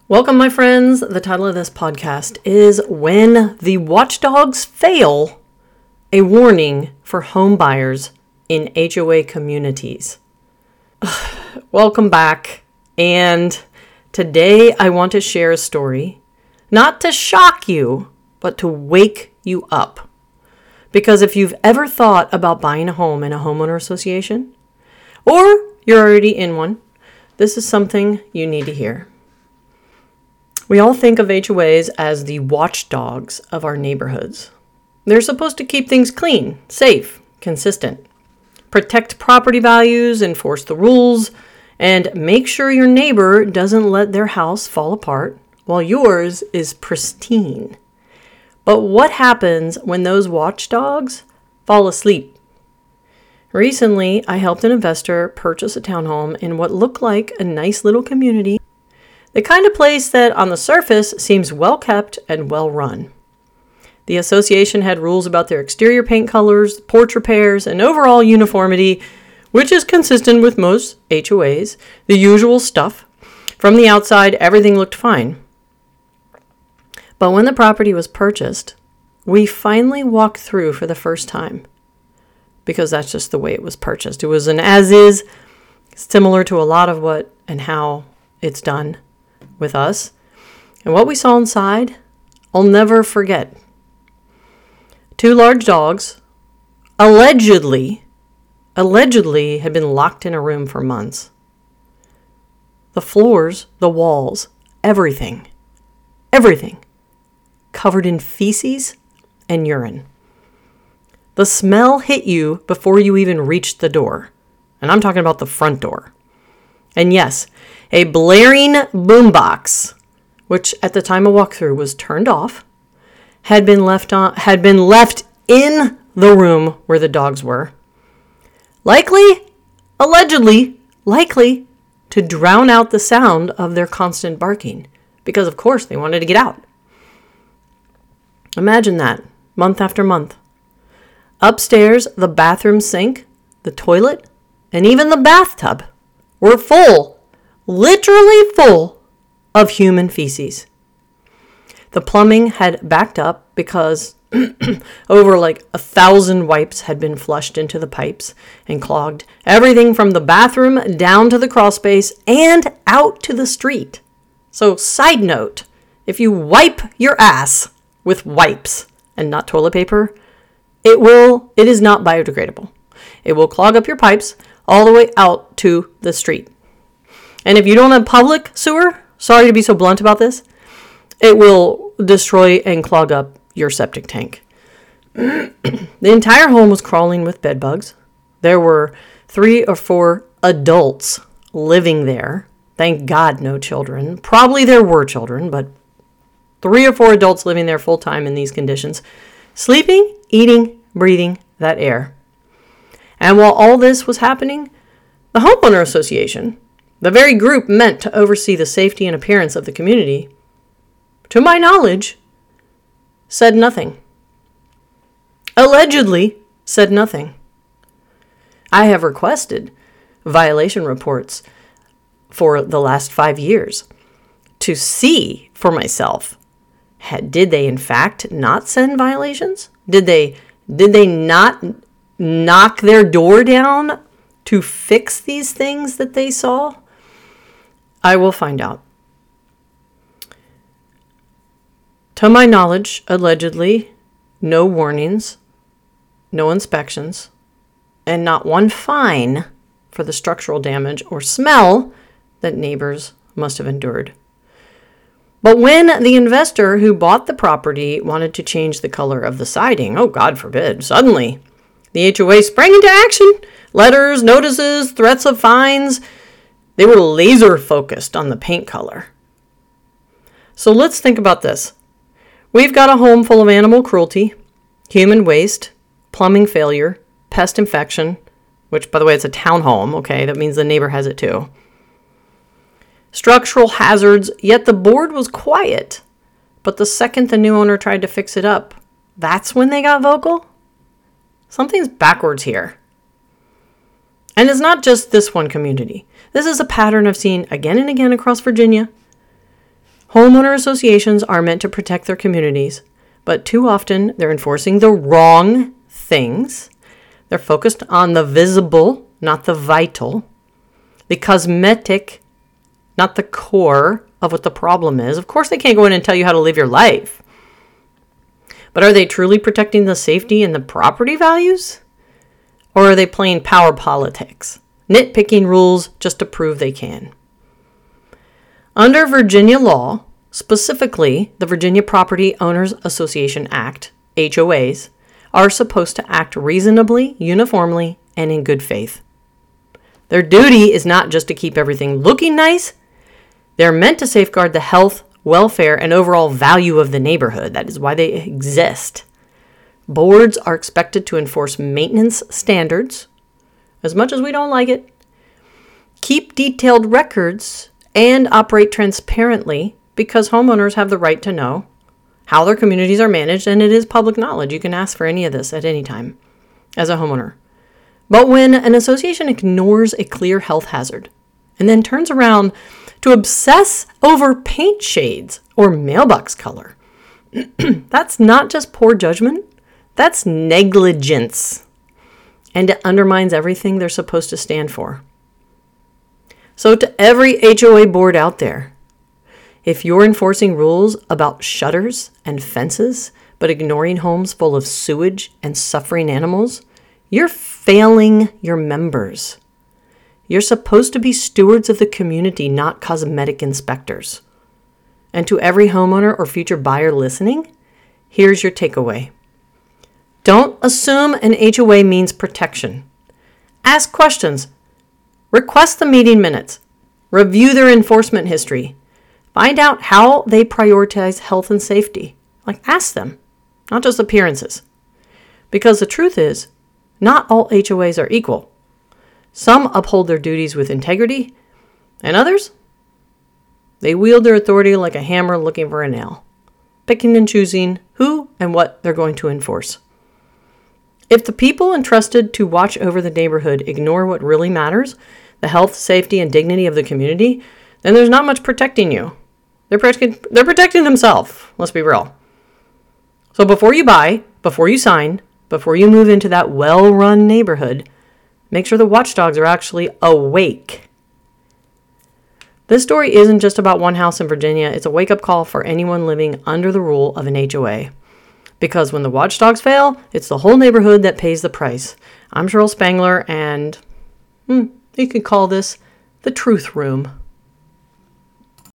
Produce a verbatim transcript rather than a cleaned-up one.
Welcome, my friends. The title of this podcast is When the Watchdogs Fail, a warning for home buyers in H O A communities. Welcome back. And today I want to share a story, not to shock you, but to wake you up. Because if you've ever thought about buying a home in a homeowner association, or you're already in one, this is something you need to hear. We all think of H O As as the watchdogs of our neighborhoods. They're supposed to keep things clean, safe, consistent, protect property values, enforce the rules, and make sure your neighbor doesn't let their house fall apart while yours is pristine. But what happens when those watchdogs fall asleep? Recently, I helped an investor purchase a townhome in what looked like a nice little community. The kind of place that on the surface seems well kept and well run. The association had rules about their exterior paint colors, porch repairs, and overall uniformity, which is consistent with most H O As, the usual stuff. From the outside, everything looked fine. But when the property was purchased, we finally walked through for the first time, because that's just the way it was purchased. It was an as-is, similar to a lot of what and how it's done with us. And what we saw inside, I'll never forget. Two large dogs, allegedly, allegedly had been locked in a room for months. The floors, the walls, everything, everything, covered in feces and urine. The smell hit you before you even reached the door. And I'm talking about the front door. And yes, a blaring boombox, which at the time of walkthrough was turned off, had been left on, had been left in the room where the dogs were. Likely, allegedly, likely to drown out the sound of their constant barking, because of course they wanted to get out. Imagine that, month after month. Upstairs, the bathroom sink, the toilet, and even the bathtub were full, literally full, of human feces. The plumbing had backed up because over like a thousand wipes had been flushed into the pipes and clogged everything from the bathroom down to the crawl space and out to the street. So, side note, if you wipe your ass with wipes and not toilet paper, it will, it is not biodegradable. It will clog up your pipes all the way out to the street. And if you don't have public sewer, sorry to be so blunt about this, it will destroy and clog up your septic tank. The entire home was crawling with bed bugs. There were three or four adults living there. Thank God no children. Probably there were children, but three or four adults living there full time in these conditions, sleeping, eating, breathing that air. And while all this was happening, the homeowner association, the very group meant to oversee the safety and appearance of the community, to my knowledge, said nothing. Allegedly said nothing. I have requested violation reports for the last five years to see for myself, had, did they in fact not send violations? Did they, did they not knock their door down to fix these things that they saw? I will find out. To my knowledge, allegedly, no warnings, no inspections, and not one fine for the structural damage or smell that neighbors must have endured. But when the investor who bought the property wanted to change the color of the siding, oh God forbid, suddenly the H O A sprang into action. Letters, notices, threats of fines. They were laser focused on the paint color. So let's think about this. We've got a home full of animal cruelty, human waste, plumbing failure, pest infection, which, by the way, it's a townhome, okay? That means the neighbor has it too. Structural hazards, yet the board was quiet. But the second the new owner tried to fix it up, that's when they got vocal? Something's backwards here. And it's not just this one community. This is a pattern I've seen again and again across Virginia. Homeowner associations are meant to protect their communities, but too often they're enforcing the wrong things. They're focused on the visible, not the vital, the cosmetic, not the core of what the problem is. Of course, they can't go in and tell you how to live your life. But are they truly protecting the safety and the property values? Or are they playing power politics, nitpicking rules just to prove they can? Under Virginia law, specifically the Virginia Property Owners Association Act, H O As, are supposed to act reasonably, uniformly, and in good faith. Their duty is not just to keep everything looking nice. They're meant to safeguard the health, welfare, and overall value of the neighborhood. That is why they exist. Boards are expected to enforce maintenance standards, as much as we don't like it, keep detailed records, and operate transparently, because homeowners have the right to know how their communities are managed, and it is public knowledge. You can ask for any of this at any time as a homeowner. But when an association ignores a clear health hazard and then turns around to obsess over paint shades or mailbox color, that's not just poor judgment, that's negligence. And it undermines everything they're supposed to stand for. So to every H O A board out there, if you're enforcing rules about shutters and fences, but ignoring homes full of sewage and suffering animals, you're failing your members. You're supposed to be stewards of the community, not cosmetic inspectors. And to every homeowner or future buyer listening, here's your takeaway. Don't assume an H O A means protection. Ask questions. Request the meeting minutes. Review their enforcement history. Find out how they prioritize health and safety. Like, ask them, not just appearances. Because the truth is, not all H O As are equal. Some uphold their duties with integrity, and others, they wield their authority like a hammer looking for a nail, picking and choosing who and what they're going to enforce. If the people entrusted to watch over the neighborhood ignore what really matters, the health, safety, and dignity of the community, then there's not much protecting you. They're protecting, they're protecting themselves, let's be real. So before you buy, before you sign, before you move into that well-run neighborhood, make sure the watchdogs are actually awake. This story isn't just about one house in Virginia. It's a wake-up call for anyone living under the rule of an H O A. Because when the watchdogs fail, it's the whole neighborhood that pays the price. I'm Cheryl Spangler, and hmm, you could call this the Truth Room.